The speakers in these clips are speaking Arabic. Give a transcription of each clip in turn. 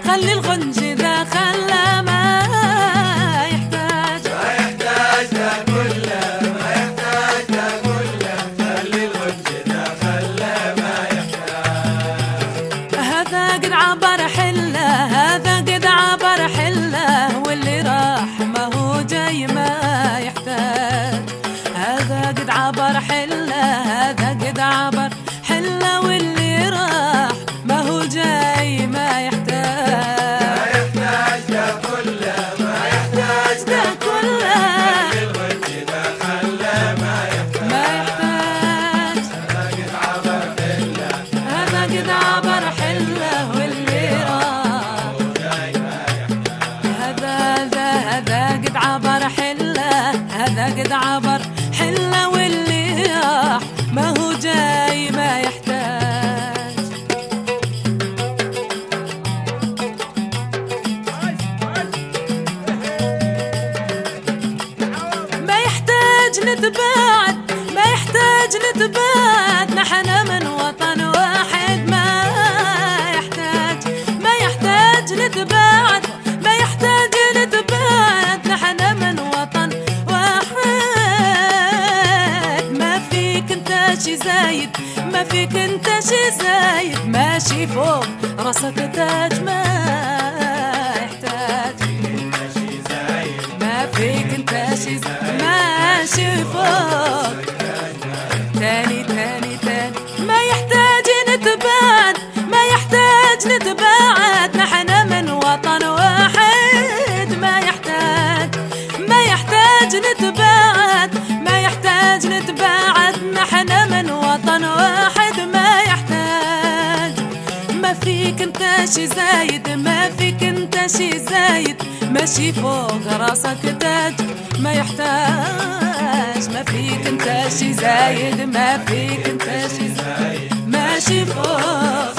خلي الغنج ذا خلى ما يحتاج ده كله ما يحتاج ده كله خلي الغنج ذا خلى ما يحتاج. هذا قد عبر حله هذا قد عبر حله واللي راح ما هو جاي ما يحتاج. هذا قد عبر حله هذا قد عبر حله واللي راح ما هو جاي ما يحتاج. ده كله ما يحتاج ده كله خلي الغنج ذا خلى ما يحتاج. ما يحتاج. قد عبر حله هذا قد عبر حله واللي راح هذا قد عبر حله هذا قد عبر حله واللي راح ما هو جاي ما يحتاج. ما يحتاج نتباعد ما يحتاج نتباعد نحن من وطن واحد ما يحتاج. ما يحتاج نتباعد ما يحتاج نتباعد نحن من وطن واحد. ما فيك انت شي زايد ما فيك انت شي زايد ماشي فوق راسك تاج ما يحتاج. ما فيك انت شي زايد ماشي فوق تاني تاني تاني. ما يحتاج نتباعد ما يحتاج نتباعد نحن من وطن واحد ما يحتاج. ما يحتاج نتباعد ما يحتاج نتباعد نحن من وطن واحد ما يحتاج. ما فيك انت شي زايد ما فيك انت شي زايد ماشي فوق راسك تاج ما يحتاج. ما فيك انت شي زايد ما فيك انت شي زايد ماشي فوق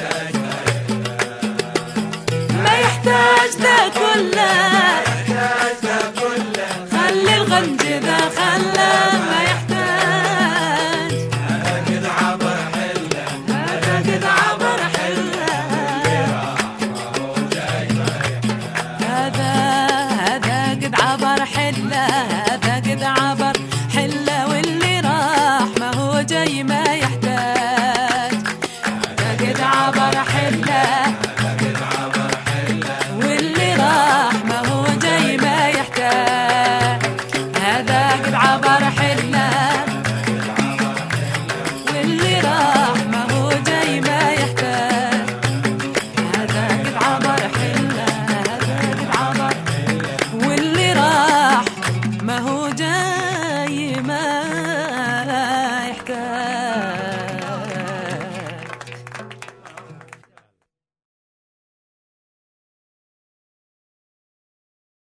ما يحتاج ده كله خلي الغنج ذا خلى ما يحتاج. قد عبر حله هذا قد عبر حله هذا قد عبر حله هذا قد عبر حله واللي راح ما هو جاي ما يحتاج. هذا قد عبر حله واللي راح ما هو جاي ما يحتاج. هذا قد عبر حله واللي راح ما هو جاي ما يحتاج. هذا قد عبر حله هذا قد عبر واللي راح ما هو جاي ما يحتاج.